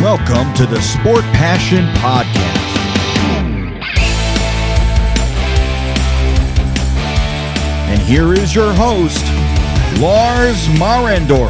Welcome to the Sport Passion Podcast. And here is your host, Lars Marendorf.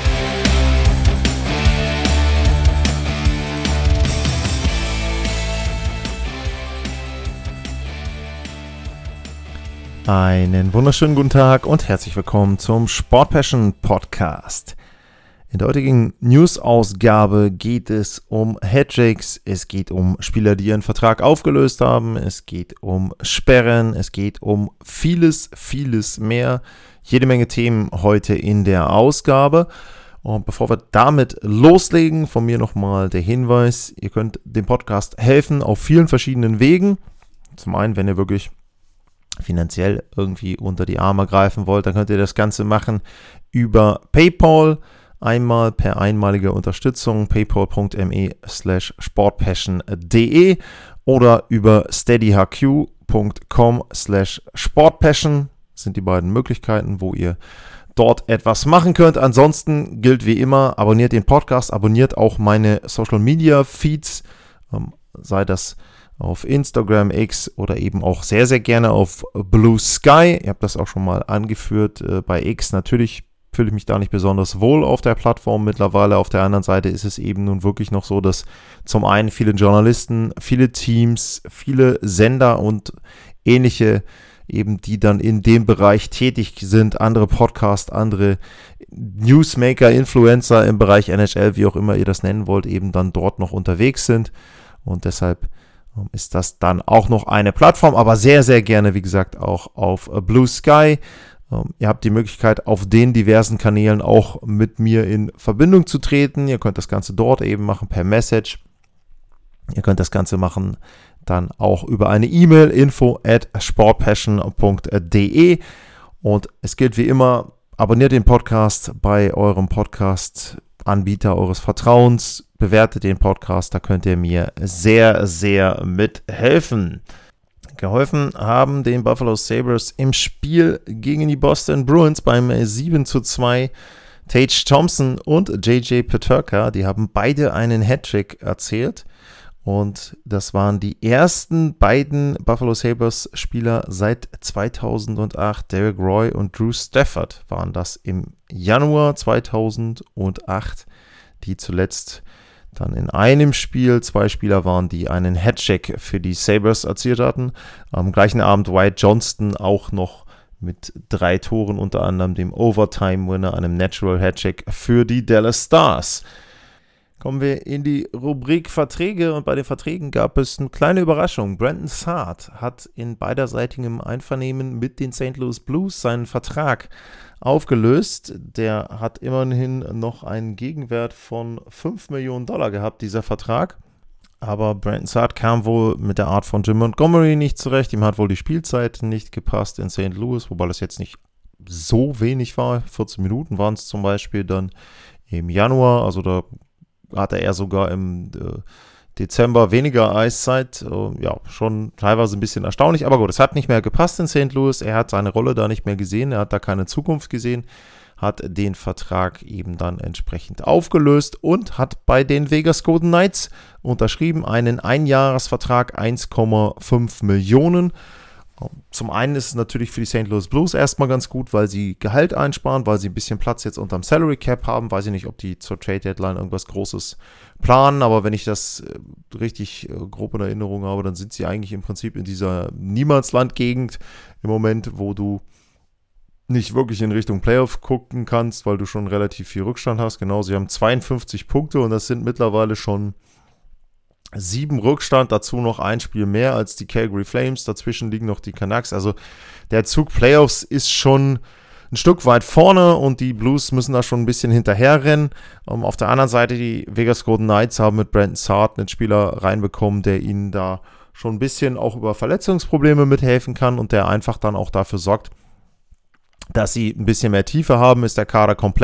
Einen wunderschönen guten Tag und herzlich willkommen zum Sport Passion Podcast. In der heutigen News-Ausgabe geht es um Hattricks, es geht um Spieler, die ihren Vertrag aufgelöst haben, es geht um Sperren, es geht um vieles mehr. Jede Menge Themen heute in der Ausgabe. Und bevor wir damit loslegen, von mir nochmal der Hinweis, ihr könnt dem Podcast helfen auf vielen verschiedenen Wegen. Zum einen, wenn ihr wirklich finanziell irgendwie unter die Arme greifen wollt, dann könnt ihr das Ganze machen über PayPal. Einmal per einmalige Unterstützung, paypal.me/sportpassion.de oder über steadyhq.com/sportpassion sind die beiden Möglichkeiten, wo ihr dort etwas machen könnt. Ansonsten gilt wie immer, abonniert den Podcast, abonniert auch meine Social Media Feeds, sei das auf Instagram, X oder eben auch sehr, sehr gerne auf Blue Sky. Ihr habt das auch schon mal angeführt bei X. Natürlich fühle ich mich da nicht besonders wohl auf der Plattform mittlerweile. Auf der anderen Seite ist es eben nun wirklich noch so, dass zum einen viele Journalisten, viele Teams, viele Sender und ähnliche eben, die dann in dem Bereich tätig sind, andere Podcasts, andere Newsmaker, Influencer im Bereich NHL, wie auch immer ihr das nennen wollt, eben dann dort noch unterwegs sind. Und deshalb ist das dann auch noch eine Plattform, aber sehr, sehr gerne, wie gesagt, auch auf Blue Sky. Ihr habt die Möglichkeit, auf den diversen Kanälen auch mit mir in Verbindung zu treten. Ihr könnt das Ganze dort eben machen per Message. Ihr könnt das Ganze machen dann auch über eine E-Mail, info@sportpassion.de. Und es gilt wie immer, abonniert den Podcast bei eurem Podcast-Anbieter eures Vertrauens. Bewertet den Podcast, da könnt ihr mir sehr, sehr mithelfen. Geholfen haben den Buffalo Sabres im Spiel gegen die Boston Bruins beim 7:2 Tage Thompson und JJ Peterka. Die haben beide einen Hattrick erzielt und das waren die ersten beiden Buffalo Sabres Spieler seit 2008. Derek Roy und Drew Stafford waren das im Januar 2008, die zuletzt dann in einem Spiel 2 Spieler waren, die einen Hattrick für die Sabres erzielt hatten. Am gleichen Abend Wyatt Johnston auch noch mit 3 Toren, unter anderem dem Overtime-Winner, einem Natural Hattrick für die Dallas Stars. Kommen wir in die Rubrik Verträge und bei den Verträgen gab es eine kleine Überraschung. Brandon Saad hat in beiderseitigem Einvernehmen mit den St. Louis Blues seinen Vertrag aufgelöst. Der hat immerhin noch einen Gegenwert von $5 Millionen gehabt, dieser Vertrag. Aber Brandon Saad kam wohl mit der Art von Jim Montgomery nicht zurecht. Ihm hat wohl die Spielzeit nicht gepasst in St. Louis, wobei das jetzt nicht so wenig war. 14 Minuten waren es zum Beispiel dann im Januar. Also da hatte er sogar im Dezember weniger Eiszeit. Ja, schon teilweise ein bisschen erstaunlich. Aber gut, es hat nicht mehr gepasst in St. Louis. Er hat seine Rolle da nicht mehr gesehen. Er hat da keine Zukunft gesehen. Hat den Vertrag eben dann entsprechend aufgelöst und hat bei den Vegas Golden Knights unterschrieben. Einen Einjahresvertrag, 1,5 Millionen. Zum einen ist es natürlich für die St. Louis Blues erstmal ganz gut, weil sie Gehalt einsparen, weil sie ein bisschen Platz jetzt unterm Salary Cap haben. Weiß ich nicht, ob die zur Trade Deadline irgendwas Großes planen, aber wenn ich das richtig grob in Erinnerung habe, dann sind sie eigentlich im Prinzip in dieser Niemandsland-Gegend im Moment, wo du nicht wirklich in Richtung Playoff gucken kannst, weil du schon relativ viel Rückstand hast. Genau, sie haben 52 Punkte und das sind mittlerweile schon 7 Rückstand, dazu noch ein Spiel mehr als die Calgary Flames, dazwischen liegen noch die Canucks, also der Zug Playoffs ist schon ein Stück weit vorne und die Blues müssen da schon ein bisschen hinterherrennen. Auf der anderen Seite, die Vegas Golden Knights haben mit Brandon Saad einen Spieler reinbekommen, der ihnen da schon ein bisschen auch über Verletzungsprobleme mithelfen kann und der einfach dann auch dafür sorgt, dass sie ein bisschen mehr Tiefe haben. Ist der Kader komplett?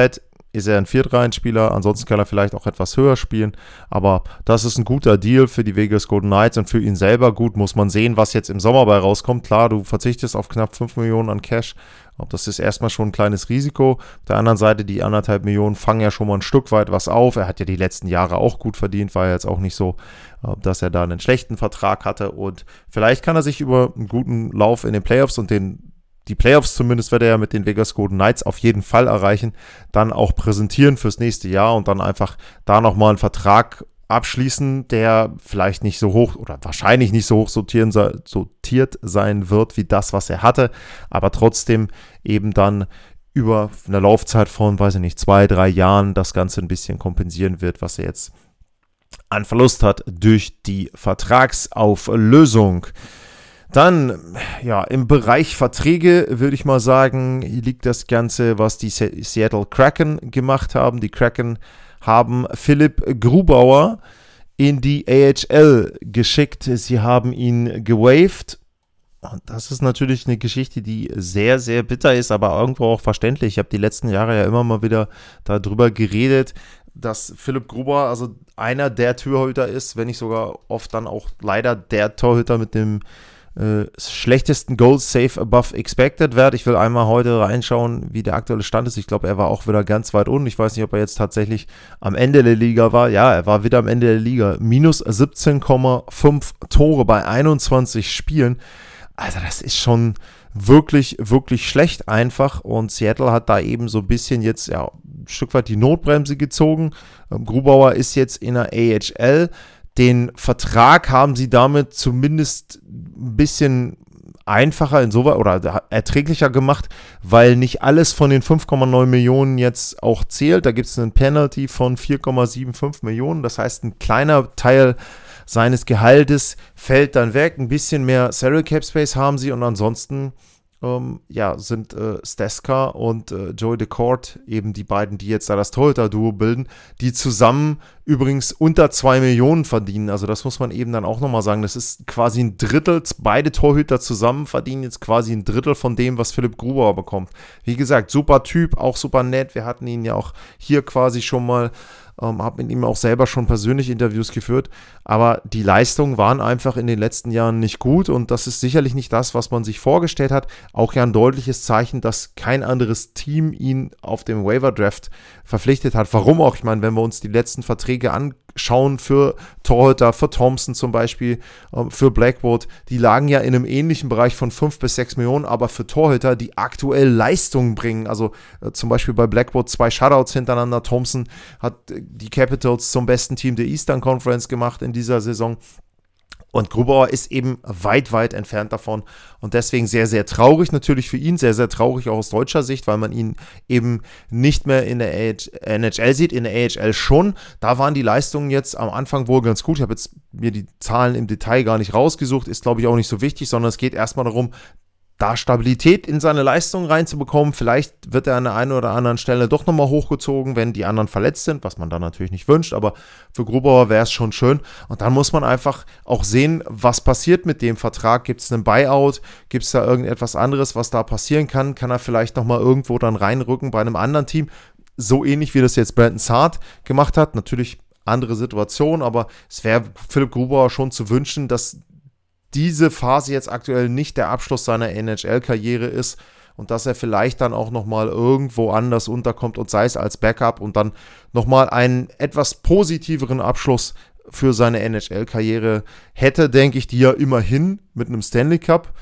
ist er ein Viertreihenspieler, ansonsten kann er vielleicht auch etwas höher spielen, aber das ist ein guter Deal für die Vegas Golden Knights und für ihn selber. Gut, muss man sehen, was jetzt im Sommer bei rauskommt. Klar, du verzichtest auf knapp 5 Millionen an Cash, das ist erstmal schon ein kleines Risiko. Auf der anderen Seite, die 1,5 Millionen fangen ja schon mal ein Stück weit was auf. Er hat ja die letzten Jahre auch gut verdient, war ja jetzt auch nicht so, dass er da einen schlechten Vertrag hatte und vielleicht kann er sich über einen guten Lauf in den Playoffs und die Playoffs zumindest wird er ja mit den Vegas Golden Knights auf jeden Fall erreichen, dann auch präsentieren fürs nächste Jahr und dann einfach da nochmal einen Vertrag abschließen, der vielleicht nicht so hoch oder wahrscheinlich nicht so hoch sortiert sein wird wie das, was er hatte, aber trotzdem eben dann über eine Laufzeit von, 2-3 Jahren das Ganze ein bisschen kompensieren wird, was er jetzt an Verlust hat durch die Vertragsauflösung. Dann, ja, im Bereich Verträge würde ich mal sagen, hier liegt das Ganze, was die Seattle Kraken gemacht haben. Die Kraken haben Philipp Grubauer in die AHL geschickt. Sie haben ihn gewaved. Und das ist natürlich eine Geschichte, die sehr, sehr bitter ist, aber irgendwo auch verständlich. Ich habe die letzten Jahre ja immer mal wieder darüber geredet, dass Philipp Grubauer also einer der Torhüter ist, wenn nicht sogar oft dann auch leider der Torhüter mit dem schlechtesten Goals Save Above Expected Wert. Ich will einmal heute reinschauen, wie der aktuelle Stand ist. Ich glaube, er war auch wieder ganz weit unten. Ich weiß nicht, ob er jetzt tatsächlich am Ende der Liga war. Ja, er war wieder am Ende der Liga. Minus 17,5 Tore bei 21 Spielen. Also das ist schon wirklich, wirklich schlecht einfach. Und Seattle hat da eben so ein bisschen jetzt ja ein Stück weit die Notbremse gezogen. Grubauer ist jetzt in der AHL. Den Vertrag haben sie damit zumindest ein bisschen einfacher insoweit oder erträglicher gemacht, weil nicht alles von den 5,9 Millionen jetzt auch zählt. Da gibt es einen Penalty von 4,75 Millionen. Das heißt, ein kleiner Teil seines Gehaltes fällt dann weg. Ein bisschen mehr Salary Cap Space haben sie und ansonsten sind Steska und Joey Decourt eben die beiden, die jetzt da das Torhüter-Duo bilden, die zusammen übrigens unter 2 Millionen verdienen. Also das muss man eben dann auch nochmal sagen. Das ist quasi ein Drittel, beide Torhüter zusammen verdienen jetzt quasi ein Drittel von dem, was Philipp Grubauer bekommt. Wie gesagt, super Typ, auch super nett. Wir hatten ihn ja auch hier quasi schon mal, habe mit ihm auch selber schon persönlich Interviews geführt, aber die Leistungen waren einfach in den letzten Jahren nicht gut und das ist sicherlich nicht das, was man sich vorgestellt hat. Auch ja ein deutliches Zeichen, dass kein anderes Team ihn auf dem Waiver Draft verpflichtet hat. Warum auch? Ich meine, wenn wir uns die letzten Verträge anschauen für Torhüter, für Thompson zum Beispiel, für Blackwood, die lagen ja in einem ähnlichen Bereich von 5 bis 6 Millionen, aber für Torhüter, die aktuell Leistungen bringen, also zum Beispiel bei Blackwood 2 Shutouts hintereinander, Thompson hat die Capitals zum besten Team der Eastern Conference gemacht in dieser Saison. Und Grubauer ist eben weit, weit entfernt davon und deswegen sehr, sehr traurig natürlich für ihn, sehr, sehr traurig auch aus deutscher Sicht, weil man ihn eben nicht mehr in der NHL sieht, in der AHL schon. Da waren die Leistungen jetzt am Anfang wohl ganz gut. Ich habe jetzt mir die Zahlen im Detail gar nicht rausgesucht, ist glaube ich auch nicht so wichtig, sondern es geht erstmal darum, da Stabilität in seine Leistung reinzubekommen. Vielleicht wird er an der einen oder anderen Stelle doch nochmal hochgezogen, wenn die anderen verletzt sind, was man dann natürlich nicht wünscht, aber für Grubauer wäre es schon schön. Und dann muss man einfach auch sehen, was passiert mit dem Vertrag. Gibt es einen Buyout? Gibt es da irgendetwas anderes, was da passieren kann? Kann er vielleicht nochmal irgendwo dann reinrücken bei einem anderen Team? So ähnlich wie das jetzt Brandon Saad gemacht hat. Natürlich andere Situation, aber es wäre Philipp Grubauer schon zu wünschen, dass diese Phase jetzt aktuell nicht der Abschluss seiner NHL-Karriere ist und dass er vielleicht dann auch nochmal irgendwo anders unterkommt und sei es als Backup und dann nochmal einen etwas positiveren Abschluss für seine NHL-Karriere hätte, denke ich, die ja immerhin mit einem Stanley Cup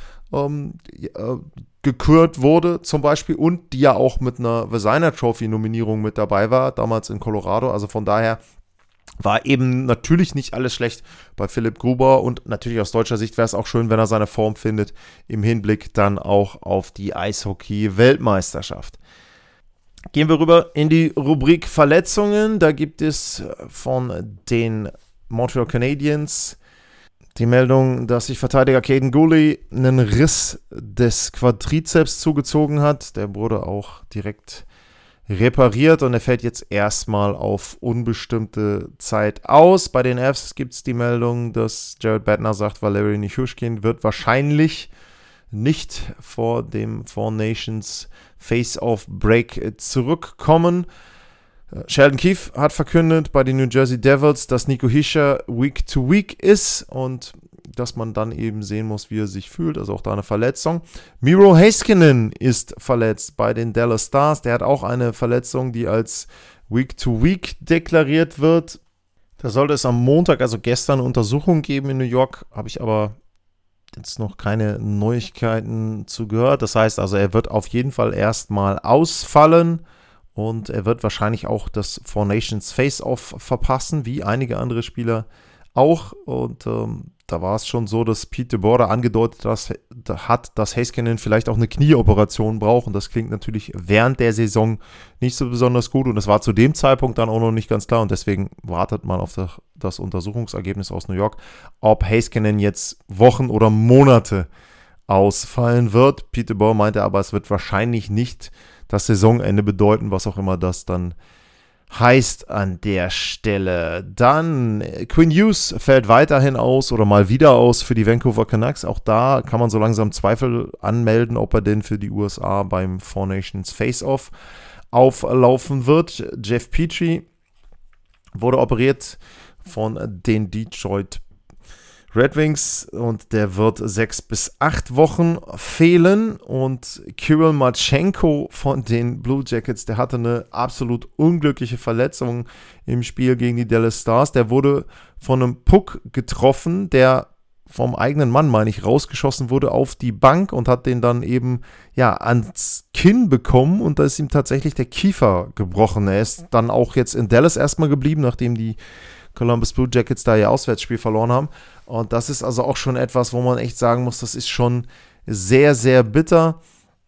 gekürt wurde zum Beispiel und die ja auch mit einer Vezina Trophy-Nominierung mit dabei war, damals in Colorado, also von daher war eben natürlich nicht alles schlecht bei Philipp Grubauer und natürlich aus deutscher Sicht wäre es auch schön, wenn er seine Form findet, im Hinblick dann auch auf die Eishockey-Weltmeisterschaft. Gehen wir rüber in die Rubrik Verletzungen. Da gibt es von den Montreal Canadiens die Meldung, dass sich Verteidiger Caden Gooley einen Riss des Quadrizeps zugezogen hat. Der wurde auch direkt repariert und er fällt jetzt erstmal auf unbestimmte Zeit aus. Bei den Fs gibt es die Meldung, dass Jared Bednar sagt, Valeri Nichushkin wird wahrscheinlich nicht vor dem Four Nations Face-Off-Break zurückkommen. Sheldon Keefe hat verkündet bei den New Jersey Devils, dass Nico Hischier Week to Week ist und dass man dann eben sehen muss, wie er sich fühlt, also auch da eine Verletzung. Miro Heiskanen ist verletzt bei den Dallas Stars, der hat auch eine Verletzung, die als Week to Week deklariert wird. Da sollte es am Montag, also gestern, eine Untersuchung geben in New York, habe ich aber jetzt noch keine Neuigkeiten zu gehört. Das heißt also, er wird auf jeden Fall erstmal ausfallen. Und er wird wahrscheinlich auch das Four Nations Face-Off verpassen, wie einige andere Spieler auch. Und da war es schon so, dass Pete DeBoer angedeutet hat, dass Heiskanen vielleicht auch eine Knieoperation braucht. Und das klingt natürlich während der Saison nicht so besonders gut. Und das war zu dem Zeitpunkt dann auch noch nicht ganz klar. Und deswegen wartet man auf das Untersuchungsergebnis aus New York, ob Heiskanen jetzt Wochen oder Monate ausfallen wird. Pete DeBoer meinte aber, es wird wahrscheinlich nicht das Saisonende bedeuten, was auch immer das dann heißt an der Stelle. Dann Quinn Hughes fällt weiterhin aus oder mal wieder aus für die Vancouver Canucks. Auch da kann man so langsam Zweifel anmelden, ob er denn für die USA beim Four Nations Face-Off auflaufen wird. Jeff Petrie wurde operiert von den Detroit Red Wings und der wird 6 bis 8 Wochen fehlen. Und Kirill Marchenko von den Blue Jackets, der hatte eine absolut unglückliche Verletzung im Spiel gegen die Dallas Stars. Der wurde von einem Puck getroffen, der vom eigenen Mann, meine ich, rausgeschossen wurde auf die Bank und hat den dann eben ans Kinn bekommen und da ist ihm tatsächlich der Kiefer gebrochen. Er ist dann auch jetzt in Dallas erstmal geblieben, nachdem die Columbus Blue Jackets da ihr Auswärtsspiel verloren haben. Und das ist also auch schon etwas, wo man echt sagen muss, das ist schon sehr, sehr bitter,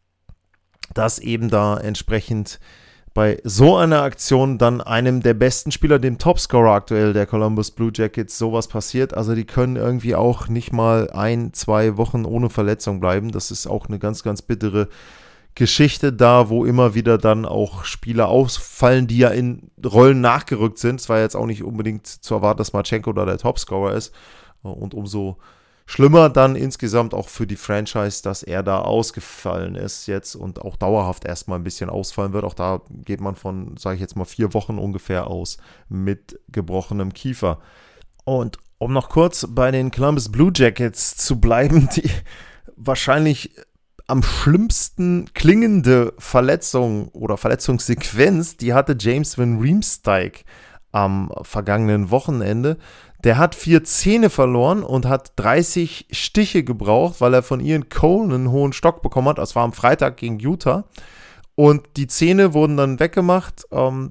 dass eben da entsprechend bei so einer Aktion dann einem der besten Spieler, dem Topscorer aktuell der Columbus Blue Jackets, sowas passiert. Also die können irgendwie auch nicht mal 1-2 Wochen ohne Verletzung bleiben. Das ist auch eine ganz, ganz bittere Geschichte da, wo immer wieder dann auch Spieler ausfallen, die ja in Rollen nachgerückt sind. Es war jetzt auch nicht unbedingt zu erwarten, dass Marchenko da der Topscorer ist. Und umso schlimmer dann insgesamt auch für die Franchise, dass er da ausgefallen ist jetzt und auch dauerhaft erstmal ein bisschen ausfallen wird. Auch da geht man von, sage ich jetzt mal, 4 Wochen ungefähr aus mit gebrochenem Kiefer. Und um noch kurz bei den Columbus Blue Jackets zu bleiben, die wahrscheinlich am schlimmsten klingende Verletzung oder Verletzungssequenz, die hatte James Van Riemsdyk am vergangenen Wochenende. Der hat 4 Zähne verloren und hat 30 Stiche gebraucht, weil er von Ian Cole einen hohen Stock bekommen hat. Das war am Freitag gegen Utah. Und die Zähne wurden dann weggemacht.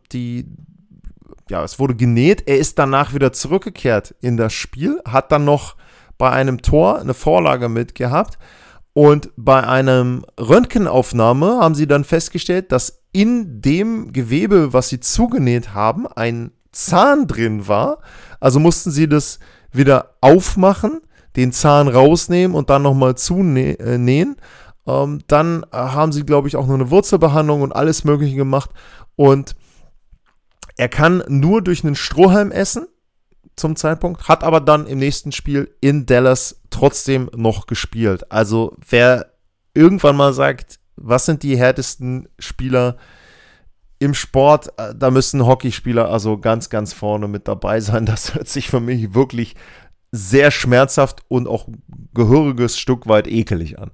Es wurde genäht. Er ist danach wieder zurückgekehrt in das Spiel, hat dann noch bei einem Tor eine Vorlage mitgehabt. Und bei einer Röntgenaufnahme haben sie dann festgestellt, dass in dem Gewebe, was sie zugenäht haben, ein Zahn drin war. Also mussten sie das wieder aufmachen, den Zahn rausnehmen und dann nochmal zunähen. Dann haben sie, glaube ich, auch noch eine Wurzelbehandlung und alles Mögliche gemacht. Und er kann nur durch einen Strohhalm essen zum Zeitpunkt, hat aber dann im nächsten Spiel in Dallas trotzdem noch gespielt. Also wer irgendwann mal sagt, was sind die härtesten Spieler im Sport, da müssen Hockeyspieler also ganz, ganz vorne mit dabei sein. Das hört sich für mich wirklich sehr schmerzhaft und auch gehöriges Stück weit ekelig an.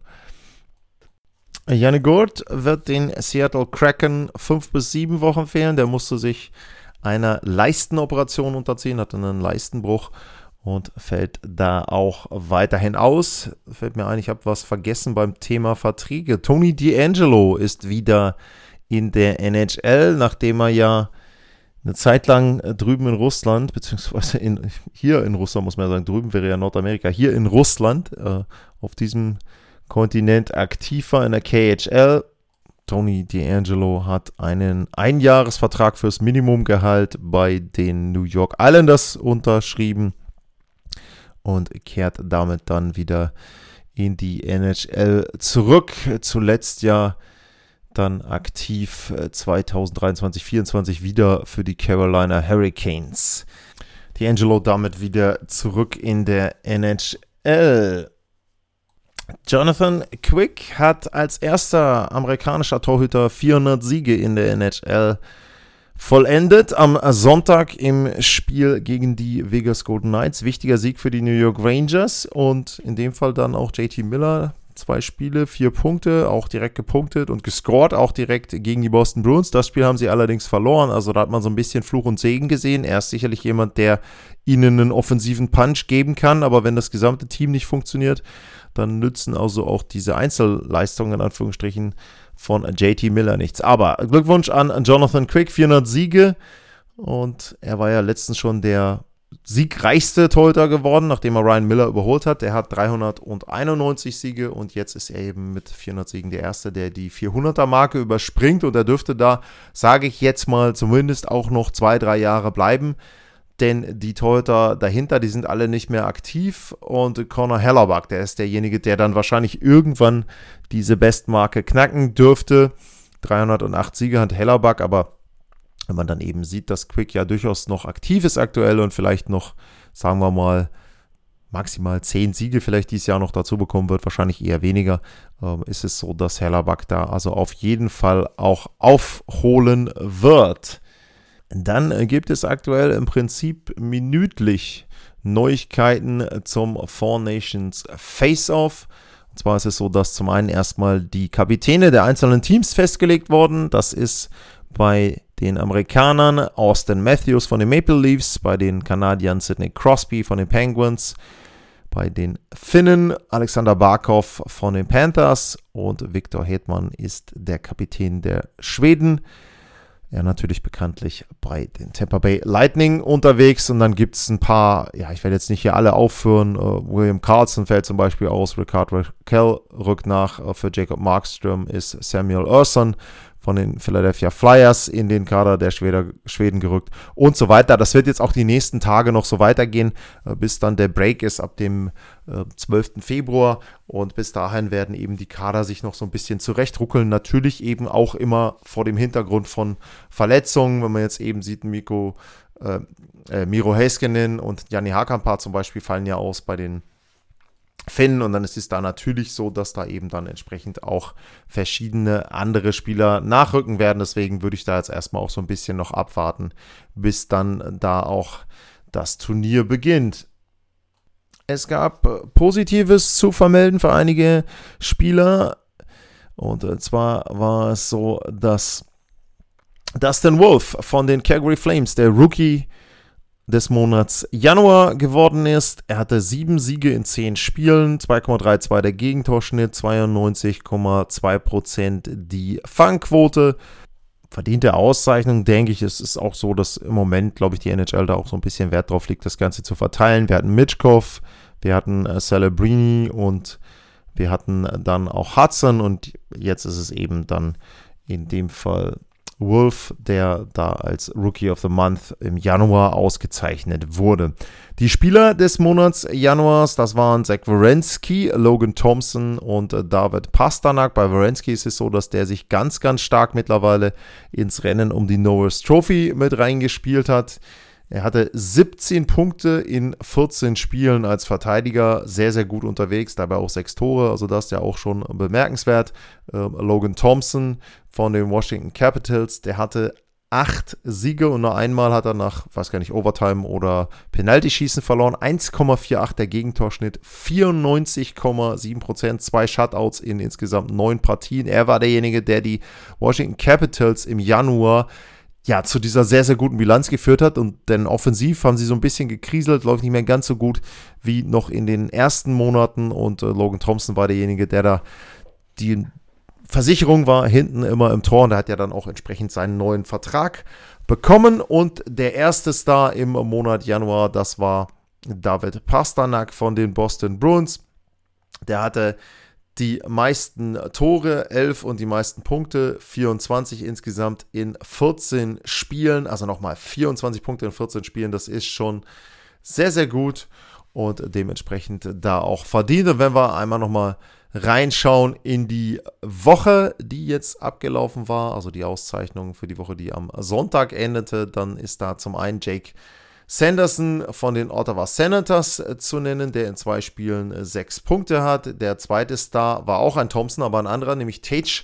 Yanni Gourde wird den Seattle Kraken 5 bis 7 Wochen fehlen. Der musste sich einer Leistenoperation unterziehen, hatte einen Leistenbruch und fällt da auch weiterhin aus. Fällt mir ein, ich habe was vergessen beim Thema Verträge. Tony DeAngelo ist wieder in der NHL, nachdem er ja eine Zeit lang drüben in Russland, beziehungsweise hier in Russland, muss man ja sagen, drüben wäre ja Nordamerika, hier in Russland, auf diesem Kontinent aktiv war in der KHL. Tony DeAngelo hat einen Einjahresvertrag fürs Minimumgehalt bei den New York Islanders unterschrieben und kehrt damit dann wieder in die NHL zurück. Zuletzt ja dann aktiv 2023-24 wieder für die Carolina Hurricanes. DeAngelo damit wieder zurück in der NHL. Jonathan Quick hat als erster amerikanischer Torhüter 400 Siege in der NHL vollendet am Sonntag im Spiel gegen die Vegas Golden Knights. Wichtiger Sieg für die New York Rangers und in dem Fall dann auch JT Miller. 2 Spiele, 4 Punkte, auch direkt gepunktet und gescored, auch direkt gegen die Boston Bruins. Das Spiel haben sie allerdings verloren, also da hat man so ein bisschen Fluch und Segen gesehen. Er ist sicherlich jemand, der ihnen einen offensiven Punch geben kann, aber wenn das gesamte Team nicht funktioniert, dann nützen also auch diese Einzelleistungen in Anführungsstrichen von JT Miller nichts. Aber Glückwunsch an Jonathan Quick, 400 Siege und er war ja letztens schon der siegreichste Torhüter geworden, nachdem er Ryan Miller überholt hat. Der hat 391 Siege und jetzt ist er eben mit 400 Siegen der Erste, der die 400er-Marke überspringt und er dürfte da, sage ich jetzt mal, zumindest auch noch 2-3 Jahre bleiben, denn die Torhüter dahinter, die sind alle nicht mehr aktiv und Connor Hellebuyck, der ist derjenige, der dann wahrscheinlich irgendwann diese Bestmarke knacken dürfte. 308 Siege hat Hellebuyck, aber wenn man dann eben sieht, dass Quick ja durchaus noch aktiv ist aktuell und vielleicht noch, sagen wir mal, maximal 10 Siege vielleicht dieses Jahr noch dazu bekommen wird, wahrscheinlich eher weniger, ist es so, dass Hellebuyck da also auf jeden Fall auch aufholen wird. Dann gibt es aktuell im Prinzip minütlich Neuigkeiten zum Four Nations Face-Off. Und zwar ist es so, dass zum einen erstmal die Kapitäne der einzelnen Teams festgelegt wurden. Das ist bei den Amerikanern Austin Matthews von den Maple Leafs, bei den Kanadiern Sidney Crosby von den Penguins, bei den Finnen Alexander Barkov von den Panthers und Victor Hedman ist der Kapitän der Schweden. Ja, natürlich bekanntlich bei den Tampa Bay Lightning unterwegs. Und dann gibt es ein paar, ja, ich werde jetzt nicht hier alle aufführen. William Karlsson fällt zum Beispiel aus, Rickard Rakell rückt nach. Für Jacob Markström ist Samuel Ersson von den Philadelphia Flyers in den Kader der Schweden gerückt und so weiter. Das wird jetzt auch die nächsten Tage noch so weitergehen, bis dann der Break ist ab dem 12. Februar und bis dahin werden eben die Kader sich noch so ein bisschen zurechtruckeln. Natürlich eben auch immer vor dem Hintergrund von Verletzungen, wenn man jetzt eben sieht, Miro Heiskanen und Jani Hakanpää zum Beispiel fallen ja aus bei den Finnen und dann ist es da natürlich so, dass da eben dann entsprechend auch verschiedene andere Spieler nachrücken werden. Deswegen würde ich da jetzt erstmal auch so ein bisschen noch abwarten, bis dann da auch das Turnier beginnt. Es gab Positives zu vermelden für einige Spieler und zwar war es so, dass Dustin Wolf von den Calgary Flames, der Rookie des Monats Januar geworden ist. Er hatte 7 Siege in 10 Spielen, 2,32 der Gegentorschnitt, 92,2% die Fangquote. Verdiente Auszeichnung, denke ich. Es ist auch so, dass im Moment, glaube ich, die NHL da auch so ein bisschen Wert drauf legt, das Ganze zu verteilen. Wir hatten Michkov, wir hatten Celebrini und wir hatten dann auch Hudson und jetzt ist es eben dann in dem Fall Wolf, der da als Rookie of the Month im Januar ausgezeichnet wurde. Die Spieler des Monats Januars, das waren Zach Werenski, Logan Thompson und David Pastrnak. Bei Werenski ist es so, dass der sich ganz, ganz stark mittlerweile ins Rennen um die Norris Trophy mit reingespielt hat. Er hatte 17 Punkte in 14 Spielen als Verteidiger, sehr, sehr gut unterwegs, dabei auch 6 Tore, also das ist ja auch schon bemerkenswert. Logan Thompson von den Washington Capitals, der hatte 8 Siege und nur einmal hat er nach, weiß gar nicht, Overtime oder Penalty-Schießen verloren. 1,48 der Gegentorschnitt, 94,7%, 2 Shutouts in insgesamt 9 Partien. Er war derjenige, der die Washington Capitals im Januar zu dieser sehr, sehr guten Bilanz geführt hat und denn offensiv haben sie so ein bisschen gekriselt, läuft nicht mehr ganz so gut wie noch in den ersten Monaten und Logan Thompson war derjenige, der da die Versicherung war, hinten immer im Tor und der hat ja dann auch entsprechend seinen neuen Vertrag bekommen und der erste Star im Monat Januar, das war David Pastrnak von den Boston Bruins. Der hatte die meisten Tore, 11 und die meisten Punkte, 24 insgesamt in 14 Spielen. Also nochmal 24 Punkte in 14 Spielen, das ist schon sehr, sehr gut und dementsprechend da auch verdient. Und wenn wir einmal nochmal reinschauen in die Woche, die jetzt abgelaufen war, also die Auszeichnung für die Woche, die am Sonntag endete, dann ist da zum einen Jake Sanderson von den Ottawa Senators zu nennen, der in 2 Spielen 6 Punkte hat. Der zweite Star war auch ein Thompson, aber ein anderer, nämlich Tage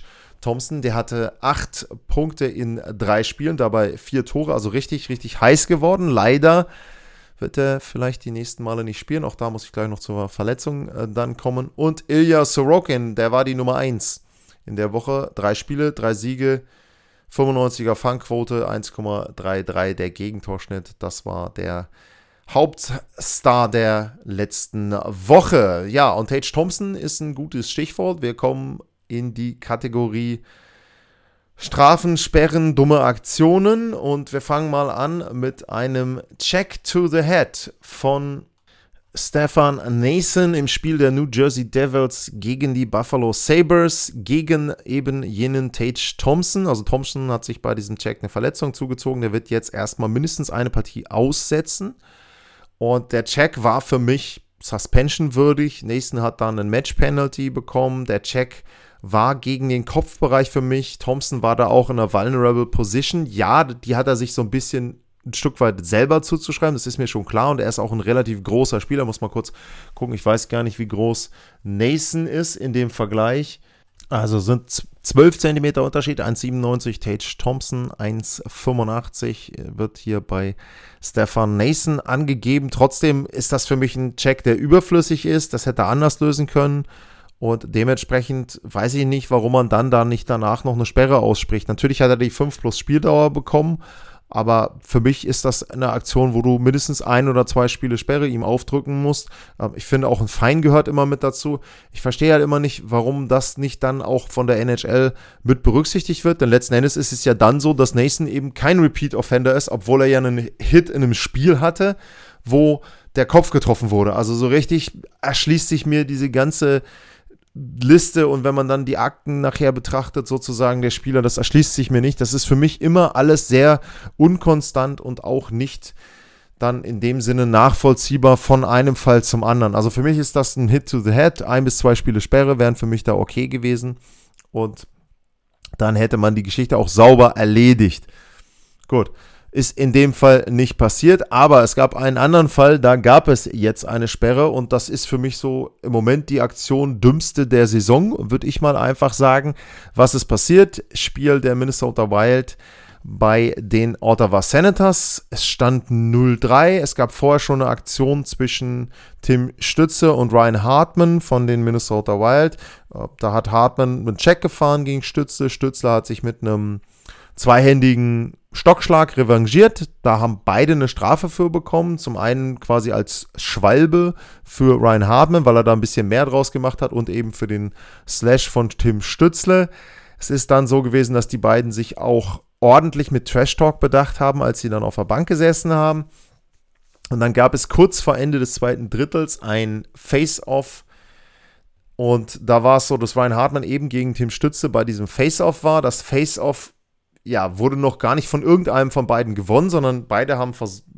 Thompson, der hatte 8 Punkte in 3 Spielen, dabei 4 Tore, also richtig, richtig heiß geworden. Leider wird er vielleicht die nächsten Male nicht spielen, auch da muss ich gleich noch zur Verletzung dann kommen. Und Ilya Sorokin, der war die Nummer 1 in der Woche, 3 Spiele, 3 Siege, 95er Fangquote, 1,33 der Gegentorschnitt, das war der Hauptstar der letzten Woche. Ja, und Tage Thompson ist ein gutes Stichwort. Wir kommen in die Kategorie Strafen, Sperren, dumme Aktionen und wir fangen mal an mit einem Check to the Head von Stefan Noesen im Spiel der New Jersey Devils gegen die Buffalo Sabres, gegen eben jenen Tage Thompson. Also Thompson hat sich bei diesem Check eine Verletzung zugezogen. Der wird jetzt erstmal mindestens eine Partie aussetzen. Und der Check war für mich suspensionwürdig. Noesen hat dann ein Match-Penalty bekommen. Der Check war gegen den Kopfbereich für mich. Thompson war da auch in einer vulnerable Position. Ja, die hat er sich so ein Stück weit selber zuzuschreiben, das ist mir schon klar. Und er ist auch ein relativ großer Spieler. Muss mal kurz gucken, ich weiß gar nicht, wie groß Noesen ist in dem Vergleich. Also sind 12 cm Unterschied, 1,97 Tage Thompson, 1,85 wird hier bei Stefan Noesen angegeben. Trotzdem ist das für mich ein Check, der überflüssig ist. Das hätte er anders lösen können. Und dementsprechend weiß ich nicht, warum man dann da nicht danach noch eine Sperre ausspricht. Natürlich hat er die 5+ Spieldauer bekommen, aber für mich ist das eine Aktion, wo du mindestens 1 oder 2 Spiele Sperre ihm aufdrücken musst. Ich finde, auch ein Fine gehört immer mit dazu. Ich verstehe halt immer nicht, warum das nicht dann auch von der NHL mit berücksichtigt wird, denn letzten Endes ist es ja dann so, dass Noesen eben kein Repeat-Offender ist, obwohl er ja einen Hit in einem Spiel hatte, wo der Kopf getroffen wurde. Also so richtig erschließt sich mir diese ganze Liste und wenn man dann die Akten nachher betrachtet, sozusagen der Spieler, das erschließt sich mir nicht. Das ist für mich immer alles sehr unkonstant und auch nicht dann in dem Sinne nachvollziehbar von einem Fall zum anderen. Also für mich ist das ein Hit to the Head. 1 bis 2 Spiele Sperre wären für mich da okay gewesen und dann hätte man die Geschichte auch sauber erledigt. Gut. Ist in dem Fall nicht passiert, aber es gab einen anderen Fall, da gab es jetzt eine Sperre und das ist für mich so im Moment die Aktion dümmste der Saison, würde ich mal einfach sagen. Was ist passiert? Spiel der Minnesota Wild bei den Ottawa Senators. Es stand 0-3. Es gab vorher schon eine Aktion zwischen Tim Stützle und Ryan Hartman von den Minnesota Wild. Da hat Hartman einen Check gefahren gegen Stützle. Stützle hat sich mit einem zweihändigen Stockschlag revanchiert. Da haben beide eine Strafe für bekommen. Zum einen quasi als Schwalbe für Ryan Hartman, weil er da ein bisschen mehr draus gemacht hat und eben für den Slash von Tim Stützle. Es ist dann so gewesen, dass die beiden sich auch ordentlich mit Trash Talk bedacht haben, als sie dann auf der Bank gesessen haben. Und dann gab es kurz vor Ende des zweiten Drittels ein Face-Off. Und da war es so, dass Ryan Hartman eben gegen Tim Stützle bei diesem Face-Off war. Das Face-Off wurde noch gar nicht von irgendeinem von beiden gewonnen, sondern beide haben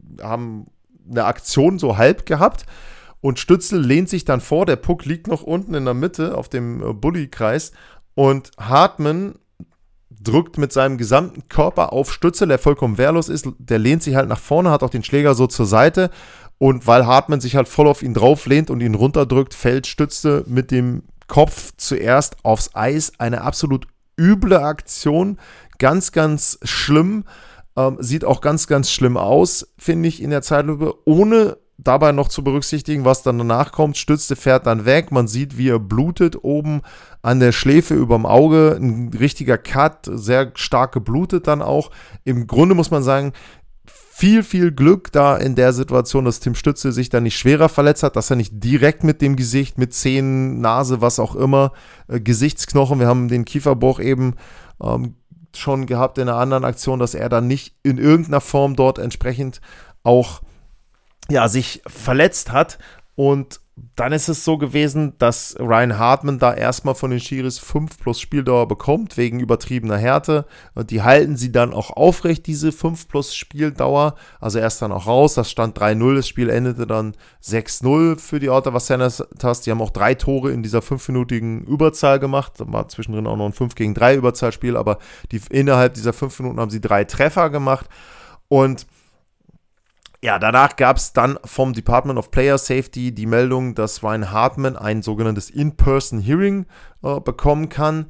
eine Aktion so halb gehabt und Stützle lehnt sich dann vor, der Puck liegt noch unten in der Mitte auf dem Bullykreis und Hartman drückt mit seinem gesamten Körper auf Stützle, der vollkommen wehrlos ist, der lehnt sich halt nach vorne, hat auch den Schläger so zur Seite und weil Hartman sich halt voll auf ihn drauf lehnt und ihn runterdrückt, fällt Stützle mit dem Kopf zuerst aufs Eis, eine absolut üble Aktion, ganz, ganz schlimm, sieht auch ganz, ganz schlimm aus, finde ich, in der Zeitlupe, ohne dabei noch zu berücksichtigen, was dann danach kommt. Stützle fährt dann weg, man sieht, wie er blutet, oben an der Schläfe überm Auge, ein richtiger Cut, sehr stark geblutet dann auch. Im Grunde muss man sagen, viel, viel Glück da in der Situation, dass Tim Stützle sich da nicht schwerer verletzt hat, dass er nicht direkt mit dem Gesicht, mit Zähnen, Nase, was auch immer, Gesichtsknochen, wir haben den Kieferbruch eben schon gehabt in einer anderen Aktion, dass er dann nicht in irgendeiner Form dort entsprechend auch sich verletzt hat. Und dann ist es so gewesen, dass Ryan Hartman da erstmal von den Schiris 5+ Spieldauer bekommt, wegen übertriebener Härte. Und die halten sie dann auch aufrecht, diese 5+ Spieldauer. Also er ist dann auch raus, das stand 3-0, das Spiel endete dann 6-0 für die Ottawa Senators. Die haben auch 3 Tore in dieser 5-minütigen Überzahl gemacht. Da war zwischendrin auch noch ein 5-gegen-3 Überzahlspiel, aber innerhalb dieser 5 Minuten haben sie 3 Treffer gemacht. Und ja, danach gab es dann vom Department of Player Safety die Meldung, dass Ryan Hartman ein sogenanntes In-Person-Hearing bekommen kann.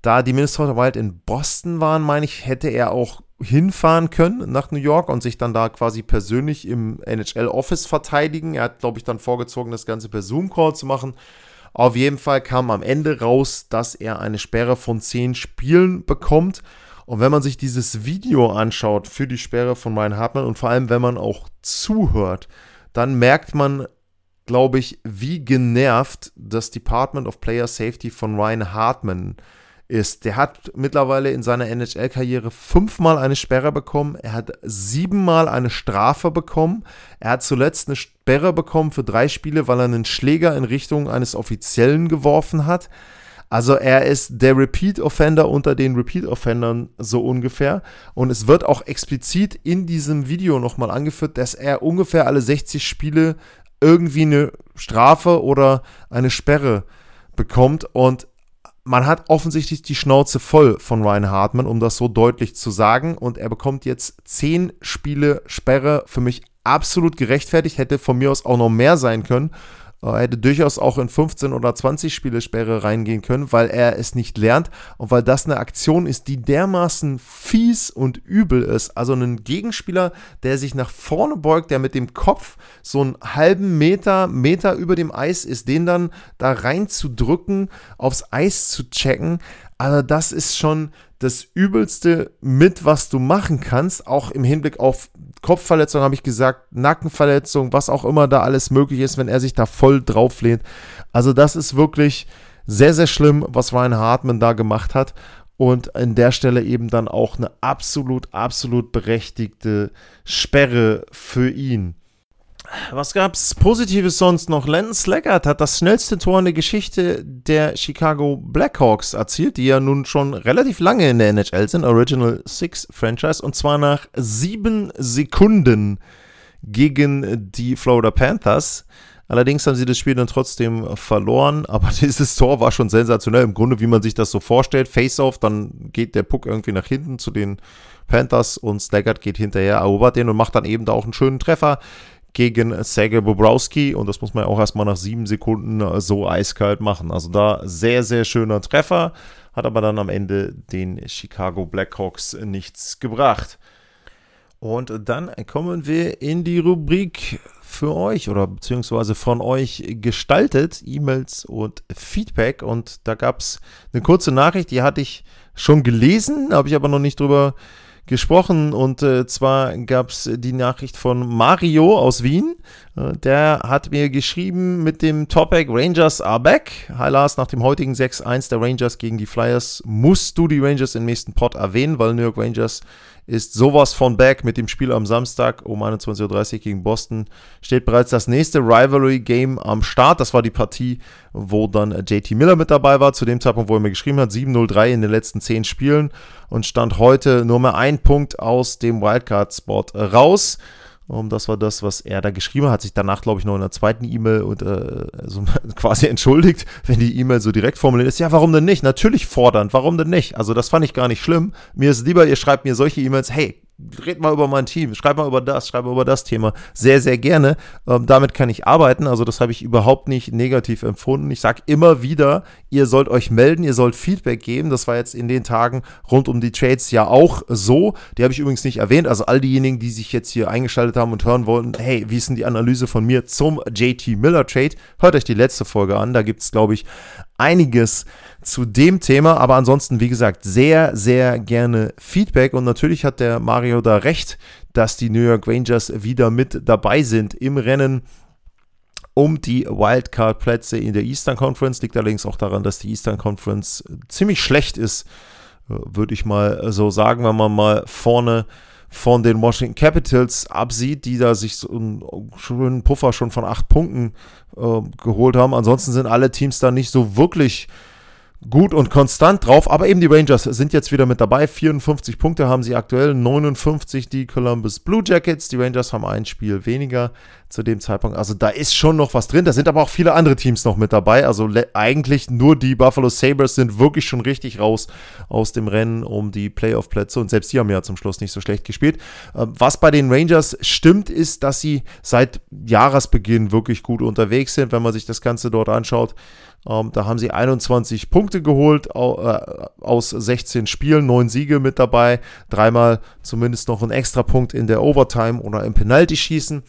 Da die Minnesota Wild in Boston waren, meine ich, hätte er auch hinfahren können nach New York und sich dann da quasi persönlich im NHL-Office verteidigen. Er hat, glaube ich, dann vorgezogen, das Ganze per Zoom-Call zu machen. Auf jeden Fall kam am Ende raus, dass er eine Sperre von 10 Spielen bekommt. Und wenn man sich dieses Video anschaut für die Sperre von Ryan Hartman und vor allem, wenn man auch zuhört, dann merkt man, glaube ich, wie genervt das Department of Player Safety von Ryan Hartman ist. Der hat mittlerweile in seiner NHL-Karriere 5-mal eine Sperre bekommen. Er hat 7-mal eine Strafe bekommen. Er hat zuletzt eine Sperre bekommen für 3 Spiele, weil er einen Schläger in Richtung eines Offiziellen geworfen hat. Also er ist der Repeat-Offender unter den Repeat-Offendern so ungefähr. Und es wird auch explizit in diesem Video nochmal angeführt, dass er ungefähr alle 60 Spiele irgendwie eine Strafe oder eine Sperre bekommt. Und man hat offensichtlich die Schnauze voll von Ryan Hartman, um das so deutlich zu sagen. Und er bekommt jetzt 10 Spiele Sperre. Für mich absolut gerechtfertigt. Hätte von mir aus auch noch mehr sein können. Er hätte durchaus auch in 15 oder 20 Spiele Sperre reingehen können, weil er es nicht lernt und weil das eine Aktion ist, die dermaßen fies und übel ist. Also ein Gegenspieler, der sich nach vorne beugt, der mit dem Kopf so einen halben Meter über dem Eis ist, den dann da reinzudrücken, aufs Eis zu checken. Also das ist schon das Übelste mit, was du machen kannst, auch im Hinblick auf Kopfverletzung, habe ich gesagt, Nackenverletzung, was auch immer da alles möglich ist, wenn er sich da voll drauf lehnt. Also das ist wirklich sehr, sehr schlimm, was Ryan Hartman da gemacht hat und an der Stelle eben dann auch eine absolut berechtigte Sperre für ihn. Was gab's Positives sonst noch? Landon Slaggert hat das schnellste Tor in der Geschichte der Chicago Blackhawks erzielt, die ja nun schon relativ lange in der NHL sind, Original Six Franchise, und zwar nach 7 Sekunden gegen die Florida Panthers. Allerdings haben sie das Spiel dann trotzdem verloren, aber dieses Tor war schon sensationell, im Grunde, wie man sich das so vorstellt. Face-Off, dann geht der Puck irgendwie nach hinten zu den Panthers und Slaggert geht hinterher, erobert den und macht dann eben da auch einen schönen Treffer gegen Sergei Bobrovsky, und das muss man ja auch erstmal nach 7 Sekunden so eiskalt machen. Also da sehr, sehr schöner Treffer, hat aber dann am Ende den Chicago Blackhawks nichts gebracht. Und dann kommen wir in die Rubrik für euch oder beziehungsweise von euch gestaltet, E-Mails und Feedback, und da gab es eine kurze Nachricht, die hatte ich schon gelesen, habe ich aber noch nicht drüber gesprochen, und zwar gab es die Nachricht von Mario aus Wien. Der hat mir geschrieben mit dem Topic Rangers are back. Hi Lars, nach dem heutigen 6-1 der Rangers gegen die Flyers musst du die Rangers im nächsten Pod erwähnen, weil New York Rangers ist sowas von back. Mit dem Spiel am Samstag um 21:30 Uhr gegen Boston steht bereits das nächste Rivalry-Game am Start. Das war die Partie, wo dann JT Miller mit dabei war, zu dem Zeitpunkt, wo er mir geschrieben hat, 7:03 in den letzten 10 Spielen, und stand heute nur mehr 1 Punkt aus dem Wildcard-Spot raus. Das war das, was er da geschrieben hat. Sich danach, glaube ich, noch in der zweiten E-Mail und also quasi entschuldigt, wenn die E-Mail so direkt formuliert ist. Ja, warum denn nicht? Natürlich fordernd, warum denn nicht? Also das fand ich gar nicht schlimm. Mir ist lieber, ihr schreibt mir solche E-Mails, hey, red mal über mein Team, schreib mal über das Thema. Sehr, sehr gerne. Damit kann ich arbeiten, also das habe ich überhaupt nicht negativ empfunden. Ich sage immer wieder, ihr sollt euch melden, ihr sollt Feedback geben. Das war jetzt in den Tagen rund um die Trades ja auch so. Die habe ich übrigens nicht erwähnt. Also all diejenigen, die sich jetzt hier eingeschaltet haben und hören wollen, hey, wie ist denn die Analyse von mir zum JT Miller Trade? Hört euch die letzte Folge an, da gibt es, glaube ich, einiges zu dem Thema, aber ansonsten, wie gesagt, sehr, sehr gerne Feedback, und natürlich hat der Mario da recht, dass die New York Rangers wieder mit dabei sind im Rennen um die Wildcard-Plätze in der Eastern Conference. Liegt allerdings auch daran, dass die Eastern Conference ziemlich schlecht ist, würde ich mal so sagen, wenn man mal vorne von den Washington Capitals absieht, die da sich so einen schönen Puffer schon von 8 Punkten geholt haben. Ansonsten sind alle Teams da nicht so wirklich gut und konstant drauf, aber eben die Rangers sind jetzt wieder mit dabei. 54 Punkte haben sie aktuell, 59 die Columbus Blue Jackets. Die Rangers haben ein Spiel weniger zu dem Zeitpunkt. Also da ist schon noch was drin. Da sind aber auch viele andere Teams noch mit dabei. Also eigentlich nur die Buffalo Sabres sind wirklich schon richtig raus aus dem Rennen um die Playoff-Plätze, und selbst die haben ja zum Schluss nicht so schlecht gespielt. Was bei den Rangers stimmt, ist, dass sie seit Jahresbeginn wirklich gut unterwegs sind, wenn man sich das Ganze dort anschaut. Da haben sie 21 Punkte geholt aus 16 Spielen, 9 Siege mit dabei, 3-mal zumindest noch ein Extrapunkt in der Overtime oder im Penalty-Schießen.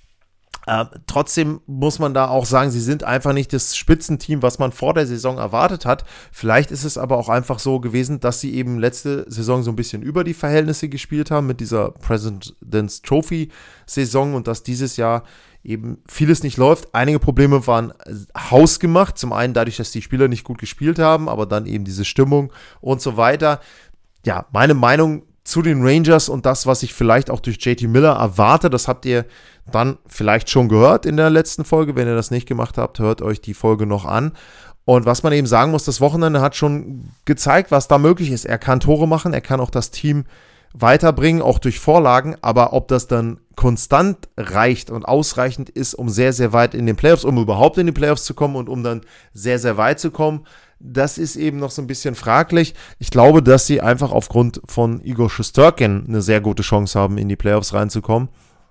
Trotzdem muss man da auch sagen, sie sind einfach nicht das Spitzenteam, was man vor der Saison erwartet hat. Vielleicht ist es aber auch einfach so gewesen, dass sie eben letzte Saison so ein bisschen über die Verhältnisse gespielt haben mit dieser President's Trophy Saison und dass dieses Jahr eben vieles nicht läuft. Einige Probleme waren hausgemacht. Zum einen dadurch, dass die Spieler nicht gut gespielt haben, aber dann eben diese Stimmung und so weiter. Ja, meine Meinung zu den Rangers und das, was ich vielleicht auch durch JT Miller erwarte, das habt ihr dann vielleicht schon gehört in der letzten Folge. Wenn ihr das nicht gemacht habt, hört euch die Folge noch an. Und was man eben sagen muss, das Wochenende hat schon gezeigt, was da möglich ist. Er kann Tore machen, er kann auch das Team weiterbringen, auch durch Vorlagen, aber ob das dann konstant reicht und ausreichend ist, um sehr, sehr weit in den Playoffs, um überhaupt in die Playoffs zu kommen und um dann sehr, sehr weit zu kommen, das ist eben noch so ein bisschen fraglich. Ich glaube, dass sie einfach aufgrund von Igor Shesterkin eine sehr gute Chance haben, in die Playoffs reinzukommen.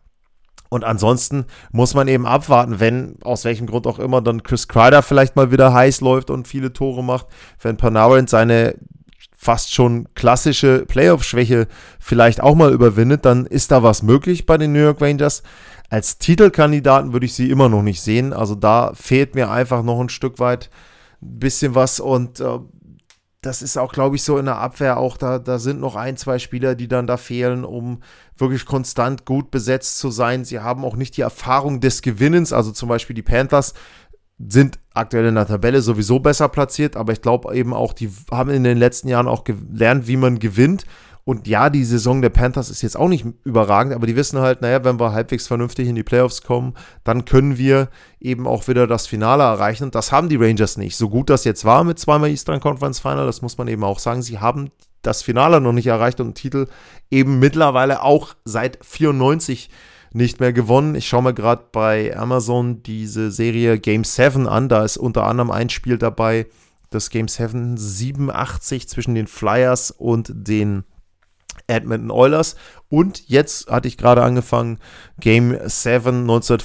Und ansonsten muss man eben abwarten, wenn, aus welchem Grund auch immer, dann Chris Kreider vielleicht mal wieder heiß läuft und viele Tore macht, wenn Panarin seine fast schon klassische Playoff-Schwäche vielleicht auch mal überwindet, dann ist da was möglich bei den New York Rangers. Als Titelkandidaten würde ich sie immer noch nicht sehen. Also da fehlt mir einfach noch ein Stück weit ein bisschen was und das ist auch, glaube ich, so in der Abwehr auch, da sind noch 1-2 Spieler, die dann da fehlen, um wirklich konstant gut besetzt zu sein. Sie haben auch nicht die Erfahrung des Gewinnens, also zum Beispiel die Panthers sind aktuell in der Tabelle sowieso besser platziert, aber ich glaube eben auch, die haben in den letzten Jahren auch gelernt, wie man gewinnt. Und ja, die Saison der Panthers ist jetzt auch nicht überragend, aber die wissen halt, naja, wenn wir halbwegs vernünftig in die Playoffs kommen, dann können wir eben auch wieder das Finale erreichen. Und das haben die Rangers nicht. So gut das jetzt war mit 2-mal Eastern Conference Final, das muss man eben auch sagen, sie haben das Finale noch nicht erreicht und den Titel eben mittlerweile auch seit 94 nicht mehr gewonnen. Ich schaue mir gerade bei Amazon diese Serie Game 7 an, da ist unter anderem ein Spiel dabei, das Game 7 87 zwischen den Flyers und den Edmonton Oilers und jetzt hatte ich gerade angefangen, Game 7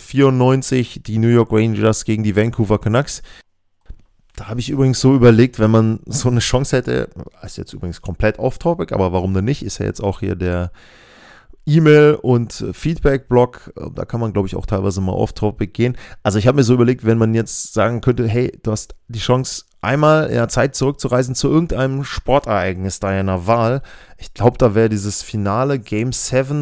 1994, die New York Rangers gegen die Vancouver Canucks. Da habe ich übrigens so überlegt, wenn man so eine Chance hätte, ist jetzt übrigens komplett off-topic, aber warum denn nicht, ist ja jetzt auch hier der E-Mail- und Feedback-Blog, da kann man, glaube ich, auch teilweise mal off-topic gehen. Also ich habe mir so überlegt, wenn man jetzt sagen könnte, hey, du hast die Chance, einmal in der Zeit zurückzureisen zu irgendeinem Sportereignis deiner Wahl. Ich glaube, da wäre dieses Finale Game 7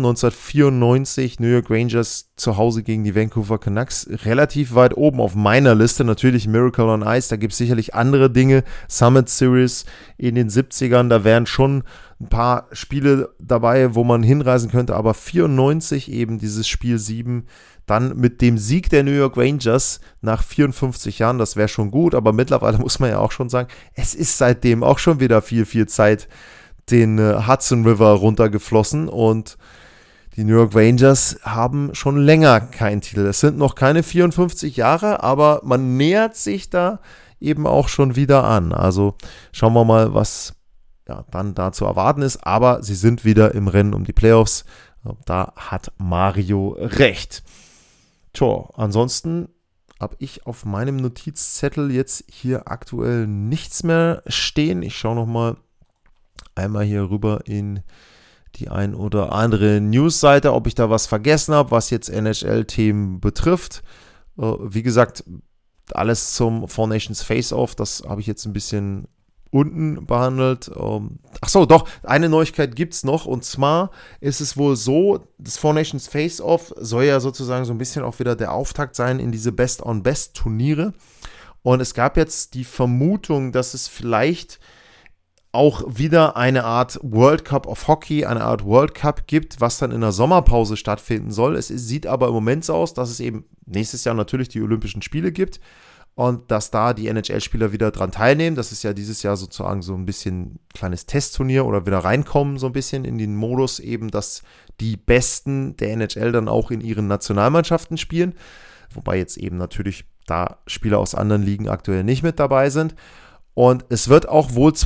1994 New York Rangers zu Hause gegen die Vancouver Canucks relativ weit oben auf meiner Liste. Natürlich Miracle on Ice, da gibt es sicherlich andere Dinge. Summit Series in den 70ern, da wären schon ein paar Spiele dabei, wo man hinreisen könnte, aber 94 eben dieses Spiel 7, dann mit dem Sieg der New York Rangers nach 54 Jahren, das wäre schon gut, aber mittlerweile muss man ja auch schon sagen, es ist seitdem auch schon wieder viel, viel Zeit den Hudson River runtergeflossen und die New York Rangers haben schon länger keinen Titel. Es sind noch keine 54 Jahre, aber man nähert sich da eben auch schon wieder an. Also schauen wir mal, was dann da zu erwarten ist, aber sie sind wieder im Rennen um die Playoffs. Da hat Mario recht. Tja, ansonsten habe ich auf meinem Notizzettel jetzt hier aktuell nichts mehr stehen. Ich schaue nochmal einmal hier rüber in die ein oder andere Newsseite, ob ich da was vergessen habe, was jetzt NHL-Themen betrifft. Wie gesagt, alles zum Four Nations Face-Off, das habe ich jetzt ein bisschen unten behandelt. Achso, doch, eine Neuigkeit gibt es noch, und zwar ist es wohl so, das Four Nations Face-Off soll ja sozusagen so ein bisschen auch wieder der Auftakt sein in diese Best-on-Best-Turniere, und es gab jetzt die Vermutung, dass es vielleicht auch wieder eine Art World Cup of Hockey, eine Art World Cup gibt, was dann in der Sommerpause stattfinden soll. Es sieht aber im Moment so aus, dass es eben nächstes Jahr natürlich die Olympischen Spiele gibt und dass da die NHL-Spieler wieder dran teilnehmen. Das ist ja dieses Jahr sozusagen so ein bisschen kleines Testturnier oder wieder reinkommen so ein bisschen in den Modus eben, dass die Besten der NHL dann auch in ihren Nationalmannschaften spielen. Wobei jetzt eben natürlich da Spieler aus anderen Ligen aktuell nicht mit dabei sind. Und es wird auch wohl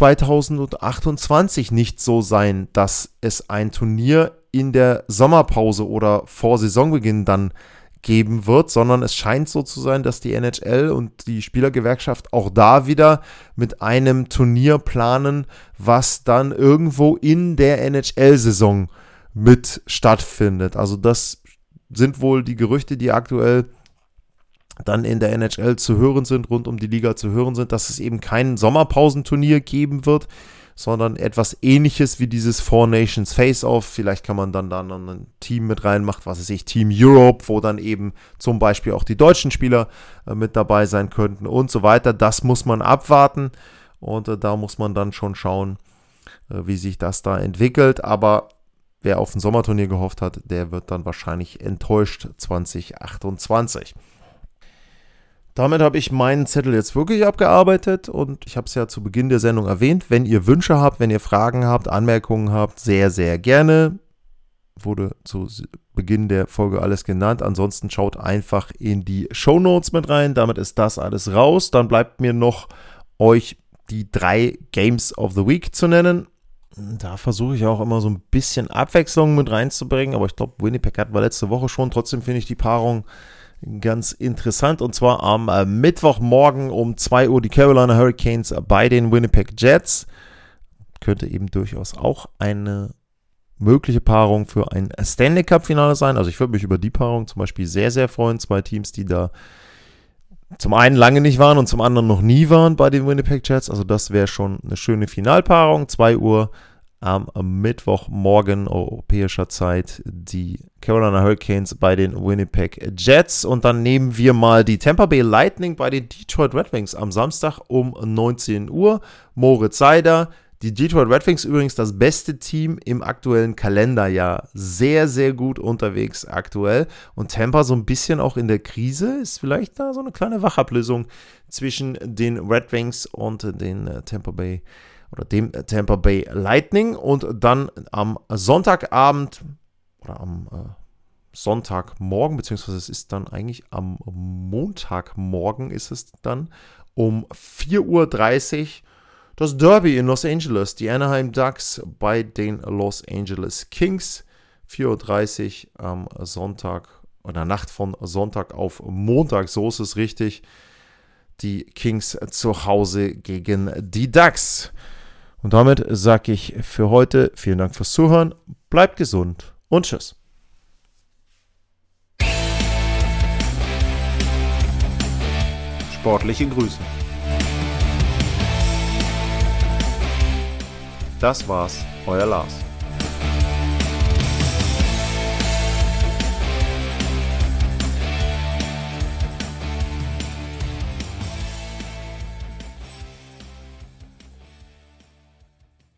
2028 nicht so sein, dass es ein Turnier in der Sommerpause oder vor Saisonbeginn dann geben wird, sondern es scheint so zu sein, dass die NHL und die Spielergewerkschaft auch da wieder mit einem Turnier planen, was dann irgendwo in der NHL-Saison mit stattfindet. Also das sind wohl die Gerüchte, die aktuell dann in der NHL zu hören sind, rund um die Liga zu hören sind, dass es eben kein Sommerpausenturnier geben wird, sondern etwas Ähnliches wie dieses Four Nations Face-Off. Vielleicht kann man dann ein Team mit reinmachen, was weiß ich, Team Europe, wo dann eben zum Beispiel auch die deutschen Spieler mit dabei sein könnten und so weiter. Das muss man abwarten und da muss man dann schon schauen, wie sich das da entwickelt. Aber wer auf ein Sommerturnier gehofft hat, der wird dann wahrscheinlich enttäuscht 2028. Damit habe ich meinen Zettel jetzt wirklich abgearbeitet und ich habe es ja zu Beginn der Sendung erwähnt. Wenn ihr Wünsche habt, wenn ihr Fragen habt, Anmerkungen habt, sehr, sehr gerne. Wurde zu Beginn der Folge alles genannt. Ansonsten schaut einfach in die Shownotes mit rein. Damit ist das alles raus. Dann bleibt mir noch, euch die 3 Games of the Week zu nennen. Da versuche ich auch immer so ein bisschen Abwechslung mit reinzubringen. Aber ich glaube, Winnipeg hatten wir letzte Woche schon. Trotzdem finde ich die Paarung ganz interessant, und zwar am Mittwochmorgen um 2 Uhr die Carolina Hurricanes bei den Winnipeg Jets. Könnte eben durchaus auch eine mögliche Paarung für ein Stanley Cup Finale sein. Also ich würde mich über die Paarung zum Beispiel sehr, sehr freuen. 2 Teams, die da zum einen lange nicht waren und zum anderen noch nie waren bei den Winnipeg Jets. Also das wäre schon eine schöne Finalpaarung. 2 Uhr am Mittwochmorgen europäischer Zeit die Carolina Hurricanes bei den Winnipeg Jets. Und dann nehmen wir mal die Tampa Bay Lightning bei den Detroit Red Wings am Samstag um 19 Uhr. Moritz Seider. Die Detroit Red Wings übrigens das beste Team im aktuellen Kalenderjahr. Sehr, sehr gut unterwegs aktuell. Und Tampa so ein bisschen auch in der Krise. Ist vielleicht da so eine kleine Wachablösung zwischen den Red Wings und den Tampa Bay oder dem Tampa Bay Lightning. Und dann am Sonntagabend oder am Sonntagmorgen, beziehungsweise es ist dann eigentlich am Montagmorgen ist es dann um 4:30 Uhr das Derby in Los Angeles. Die Anaheim Ducks bei den Los Angeles Kings. 4:30 Uhr am Sonntag oder Nacht von Sonntag auf Montag, so ist es richtig. Die Kings zu Hause gegen die Ducks. Und damit sage ich für heute vielen Dank fürs Zuhören, bleibt gesund und tschüss. Sportliche Grüße. Das war's, euer Lars.